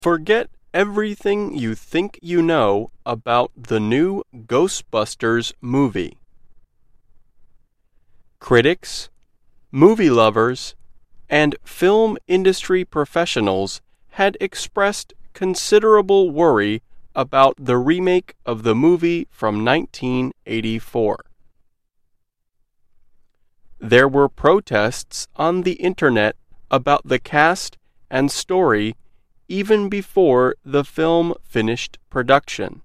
Forget everything you think you know about the new Ghostbusters movie. Critics, movie lovers, and film industry professionals had expressed considerable worry about the remake of the movie from 1984. There were protests on the internet about the cast and story even before the film finished production.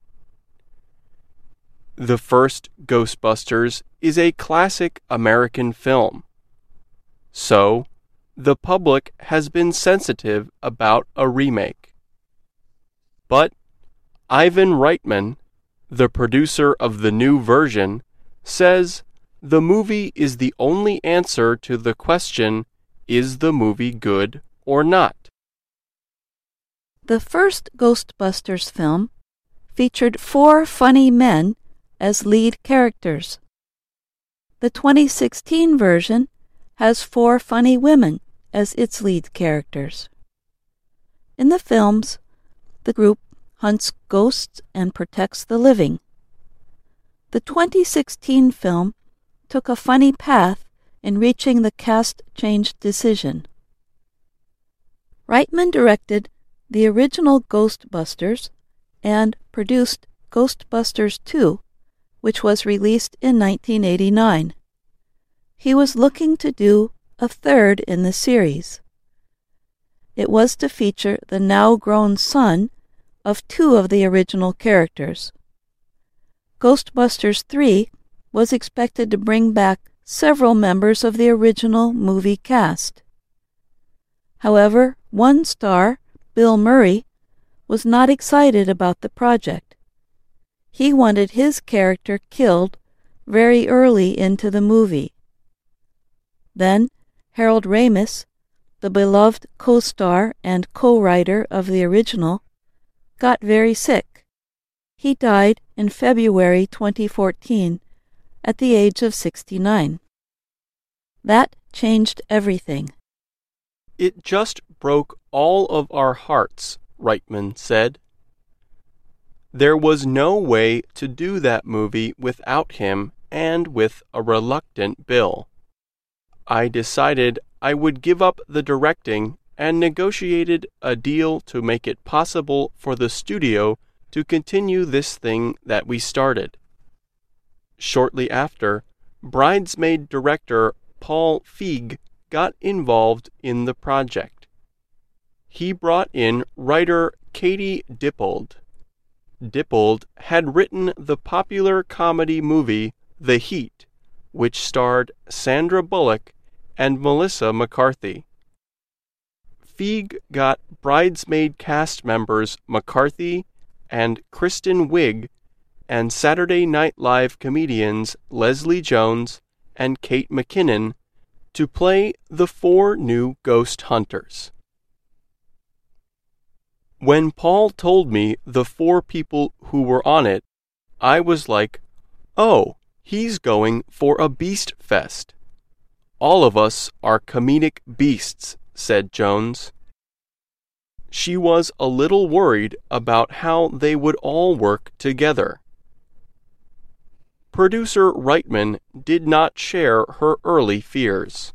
The first Ghostbusters is a classic American film, so the public has been sensitive about a remake. But Ivan Reitman, the producer of the new version, says the movie is the only answer to the question, is the movie good or not? The first Ghostbusters film featured 4 funny men as lead characters. The 2016 version has 4 funny women as its lead characters. In the films, the group hunts ghosts and protects the living. The 2016 film took a funny path in reaching the cast change decision. Reitman directed the original Ghostbusters and produced Ghostbusters 2, which was released in 1989. He was looking to do a third in the series. It was to feature the now-grown son of 2 of the original characters. Ghostbusters 3 was expected to bring back several members of the original movie cast. However, one star, Bill Murray, was not excited about the project. He wanted his character killed very early into the movie. Then, Harold Ramis, the beloved co-star and co-writer of the original, got very sick. He died in February 2014 at the age of 69. That changed everything. It just broke all of our hearts, Reitman said. There was no way to do that movie without him and with a reluctant Bill. I decided I would give up the directing and negotiated a deal to make it possible for the studio to continue this thing that we started. Shortly after, Bridesmaid director Paul Feig got involved in the project. He brought in writer Katie Dippold. Dippold had written the popular comedy movie The Heat, which starred Sandra Bullock and Melissa McCarthy. Feig got Bridesmaid cast members McCarthy and Kristen Wiig and Saturday Night Live comedians Leslie Jones and Kate McKinnon to play the 4 new ghost hunters. When Paul told me the 4 people who were on it, I was like, oh, he's going for a beast fest. All of us are comedic beasts, said Jones. She was a little worried about how they would all work together. Producer Reitman did not share her early fears.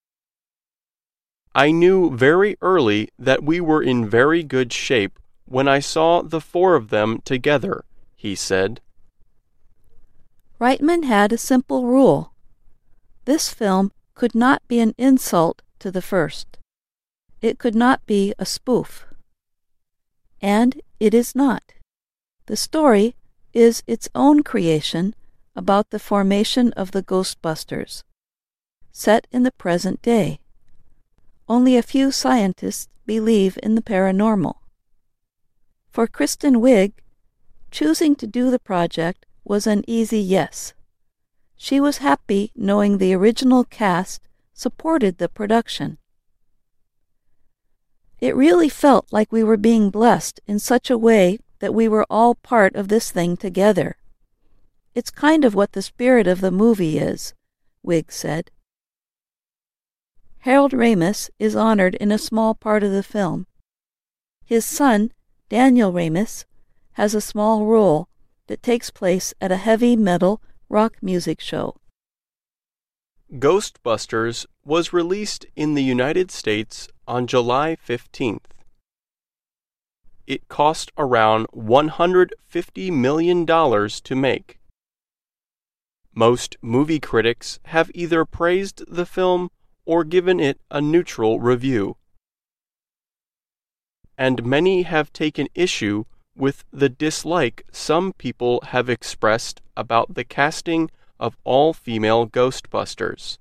I knew very early that we were in very good shape when I saw the 4 of them together, he said. Reitman had a simple rule. This film could not be an insult to the first. It could not be a spoof. And it is not. The story is its own creation about the formation of the Ghostbusters, set in the present day. Only a few scientists believe in the paranormal. For Kristen Wiig, choosing to do the project was an easy yes. She was happy knowing the original cast supported the production. It really felt like we were being blessed in such a way that we were all part of this thing together. It's kind of what the spirit of the movie is, Wiig said. Harold Ramis is honored in a small part of the film. His son, Daniel Ramis, has a small role that takes place at a heavy metal rock music show. Ghostbusters was released in the United States on July 15th. It cost around $150 million to make. Most movie critics have either praised the film or given it a neutral review. And many have taken issue with the dislike some people have expressed about the casting of all-female Ghostbusters.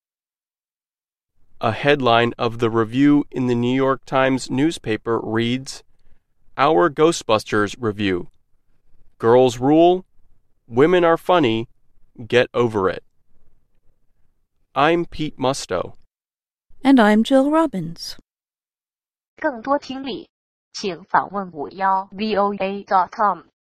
A headline of the review in the New York Times newspaper reads, "Our Ghostbusters Review. Girls rule, women are funny, get over it." I'm Pete Musto. And I'm Jill Robbins. 更多听力，请访问51voa.com。